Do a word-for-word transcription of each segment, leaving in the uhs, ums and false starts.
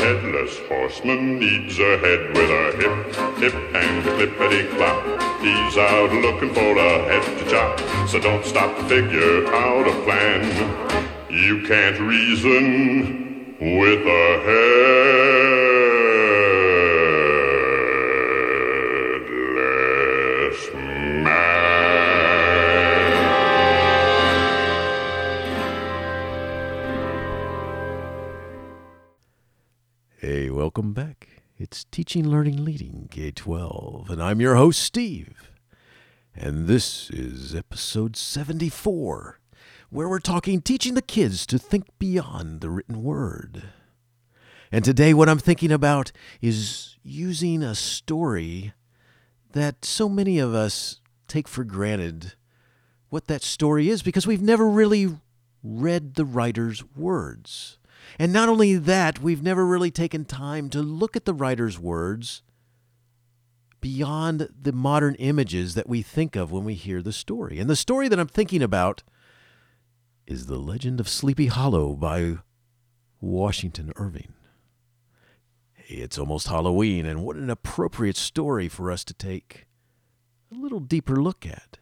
headless horseman needs a head with a hip, hip, and clippity-clop. He's out looking for a head to chop, so don't stop to figure out a plan. You can't reason with a headless man. Hey, welcome back. It's Teaching, Learning, Leading K twelve, and I'm your host, Steve. And this is episode seventy-four, where we're talking teaching the kids to think beyond the written word. And today what I'm thinking about is using a story that so many of us take for granted what that story is because we've never really read the writer's words. And not only that, we've never really taken time to look at the writer's words beyond the modern images that we think of when we hear the story. And the story that I'm thinking about is The Legend of Sleepy Hollow by Washington Irving. Hey, it's almost Halloween, and what an appropriate story for us to take a little deeper look at.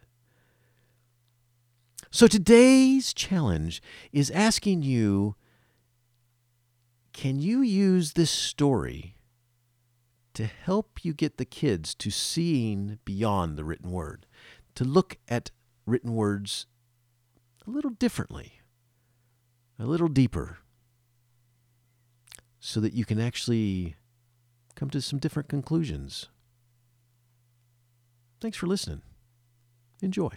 So today's challenge is asking you, can you use this story to help you get the kids to seeing beyond the written word, to look at written words a little differently, a little deeper, so that you can actually come to some different conclusions? Thanks for listening. Enjoy.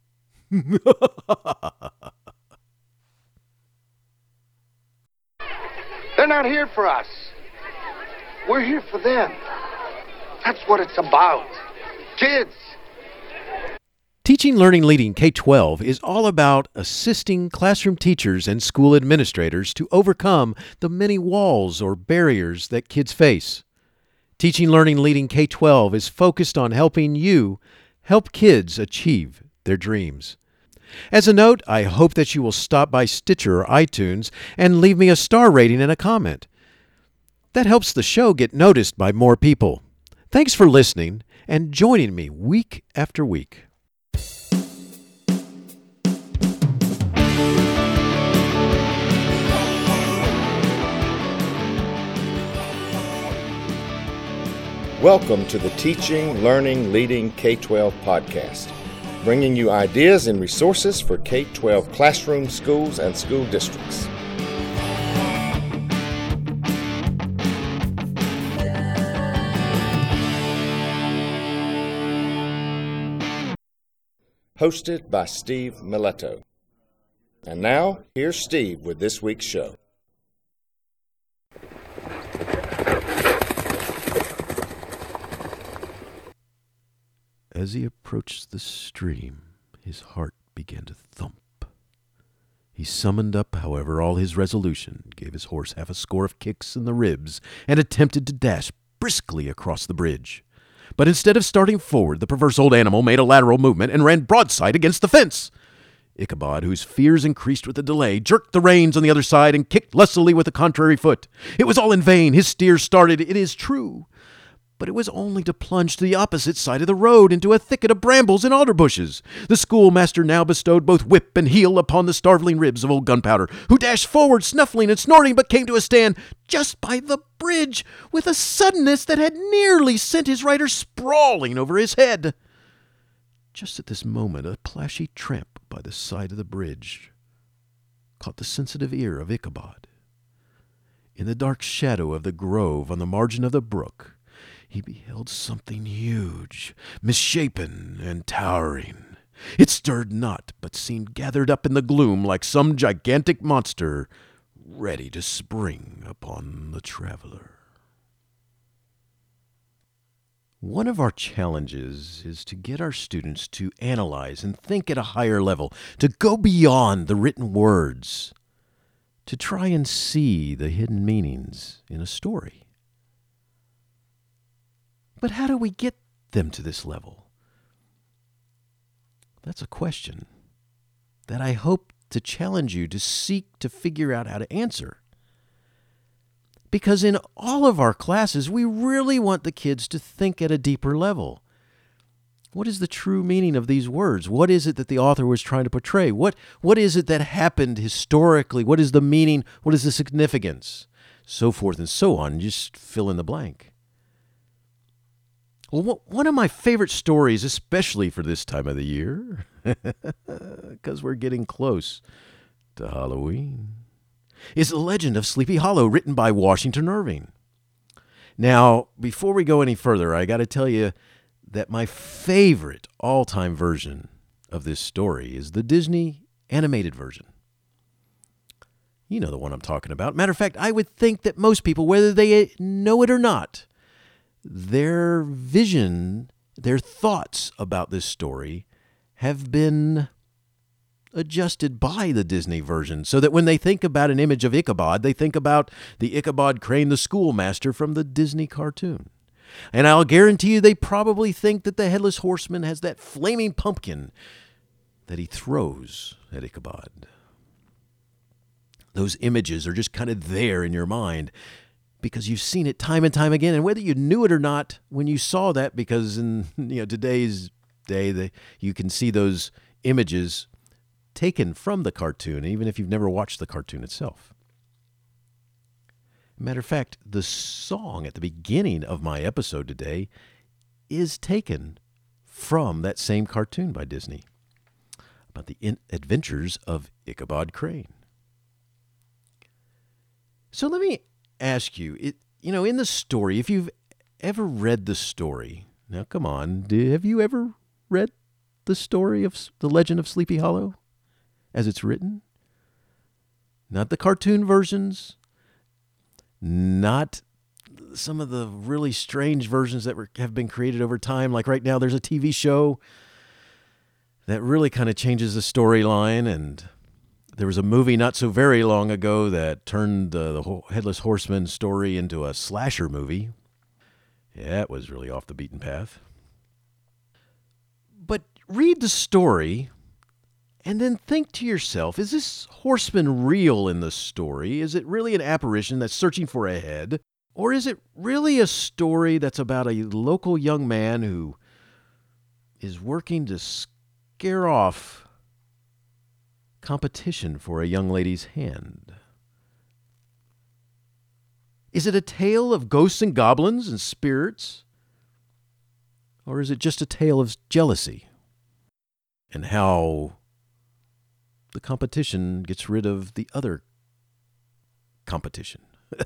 They're not here for us. We're here for them. That's what it's about. Kids. Teaching, Learning, Leading K twelve is all about assisting classroom teachers and school administrators to overcome the many walls or barriers that kids face. Teaching, Learning, Leading K twelve is focused on helping you help kids achieve their dreams. As a note, I hope that you will stop by Stitcher or iTunes and leave me a star rating and a comment. That helps the show get noticed by more people. Thanks for listening and joining me week after week. Welcome to the Teaching, Learning, Leading K twelve podcast, bringing you ideas and resources for K twelve classrooms, schools, and school districts. Hosted by Steve Miletto. And now, here's Steve with this week's show. As he approached the stream, his heart began to thump. He summoned up, however, all his resolution, gave his horse half a score of kicks in the ribs, and attempted to dash briskly across the bridge. But instead of starting forward, the perverse old animal made a lateral movement and ran broadside against the fence. Ichabod, whose fears increased with the delay, jerked the reins on the other side and kicked lustily with the contrary foot. It was all in vain. His steer started, it is true, but it was only to plunge to the opposite side of the road into a thicket of brambles and alder bushes. The schoolmaster now bestowed both whip and heel upon the starveling ribs of old Gunpowder, who dashed forward, snuffling and snorting, but came to a stand just by the bridge with a suddenness that had nearly sent his rider sprawling over his head. Just at this moment, a plashy tramp by the side of the bridge caught the sensitive ear of Ichabod. In the dark shadow of the grove on the margin of the brook, he beheld something huge, misshapen, and towering. It stirred not, but seemed gathered up in the gloom like some gigantic monster ready to spring upon the traveler. One of our challenges is to get our students to analyze and think at a higher level, to go beyond the written words, to try and see the hidden meanings in a story. But how do we get them to this level? That's a question that I hope to challenge you to seek to figure out how to answer. Because in all of our classes, we really want the kids to think at a deeper level. What is the true meaning of these words? What is it that the author was trying to portray? What, what is it that happened historically? What is the meaning? What is the significance? So forth and so on. Just fill in the blank. Well, one of my favorite stories, especially for this time of the year, because we're getting close to Halloween, is The Legend of Sleepy Hollow, written by Washington Irving. Now, before we go any further, I got to tell you that my favorite all-time version of this story is the Disney animated version. You know the one I'm talking about. Matter of fact, I would think that most people, whether they know it or not, their vision, their thoughts about this story have been adjusted by the Disney version so that when they think about an image of Ichabod, they think about the Ichabod Crane, the schoolmaster from the Disney cartoon. And I'll guarantee you they probably think that the Headless Horseman has that flaming pumpkin that he throws at Ichabod. Those images are just kind of there in your mind because you've seen it time and time again. And whether you knew it or not when you saw that, because in you know today's day the, you can see those images taken from the cartoon, even if you've never watched the cartoon itself. Matter of fact, the song at the beginning of my episode today is taken from that same cartoon by Disney about the in- adventures of Ichabod Crane. So let me ask you, it, you know, in the story, if you've ever read the story, now come on, do, have you ever read the story of The Legend of Sleepy Hollow as it's written? Not the cartoon versions, not some of the really strange versions that were, have been created over time. Like right now, there's a T V show that really kind of changes the storyline, and there was a movie not so very long ago that turned uh, the Headless Horseman story into a slasher movie. Yeah, it was really off the beaten path. But read the story and then think to yourself, is this horseman real in the story? Is it really an apparition that's searching for a head? Or is it really a story that's about a local young man who is working to scare off competition for a young lady's hand? Is it a tale of ghosts and goblins and spirits? Or is it just a tale of jealousy and how the competition gets rid of the other competition?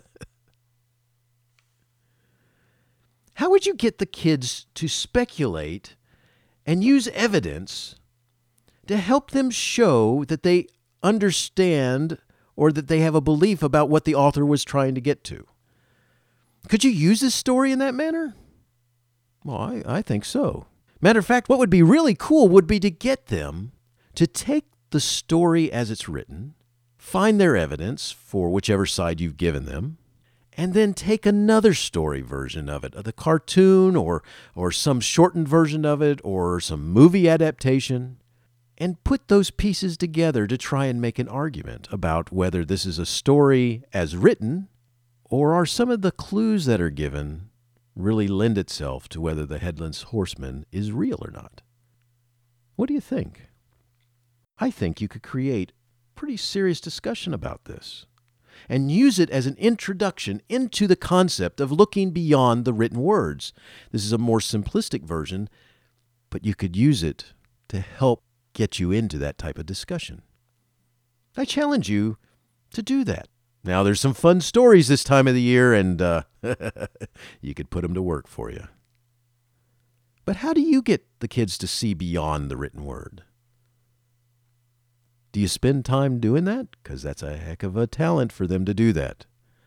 How would you get the kids to speculate and use evidence to help them show that they understand or that they have a belief about what the author was trying to get to? Could you use this story in that manner? Well, I, I think so. Matter of fact, what would be really cool would be to get them to take the story as it's written, find their evidence for whichever side you've given them, and then take another story version of it, of the cartoon or or some shortened version of it or some movie adaptation, and put those pieces together to try and make an argument about whether this is a story as written, or are some of the clues that are given really lend itself to whether the Headless Horseman is real or not. What do you think? I think you could create pretty serious discussion about this and use it as an introduction into the concept of looking beyond the written words. This is a more simplistic version, but you could use it to help get you into that type of discussion. I challenge you to do that. Now, there's some fun stories this time of the year, and uh, you could put them to work for you. But how do you get the kids to see beyond the written word? Do you spend time doing that? Because that's a heck of a talent for them to do that.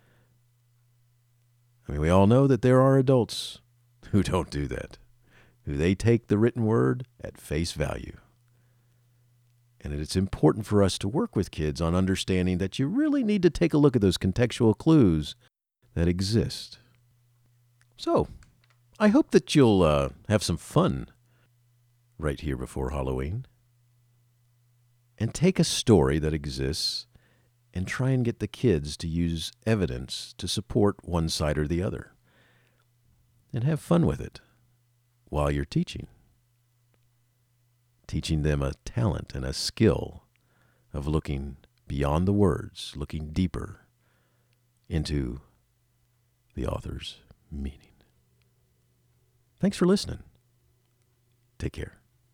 I mean, we all know that there are adults who don't do that, who they take the written word at face value. And it's important for us to work with kids on understanding that you really need to take a look at those contextual clues that exist. So, I hope that you'll uh, have some fun right here before Halloween and take a story that exists and try and get the kids to use evidence to support one side or the other. And have fun with it while you're teaching. Teaching them a talent and a skill of looking beyond the words, looking deeper into the author's meaning. Thanks for listening. Take care.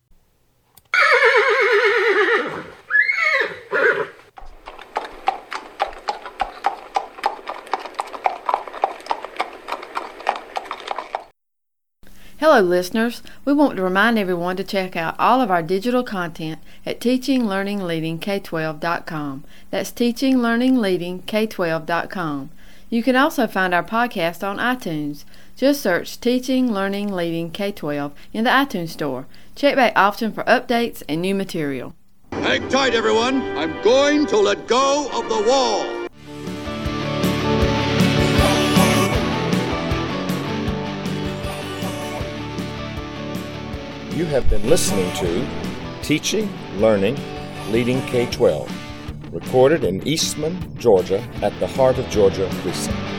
Hello, listeners. We want to remind everyone to check out all of our digital content at teaching learning leading K twelve dot com. That's teaching learning leading K twelve dot com. You can also find our podcast on iTunes. Just search Teaching Learning Leading K twelve in the iTunes Store. Check back often for updates and new material. Hang tight, everyone. I'm going to let go of the wall. You have been listening to Teaching, Learning, Leading K twelve, recorded in Eastman, Georgia at the Heart of Georgia Precinct.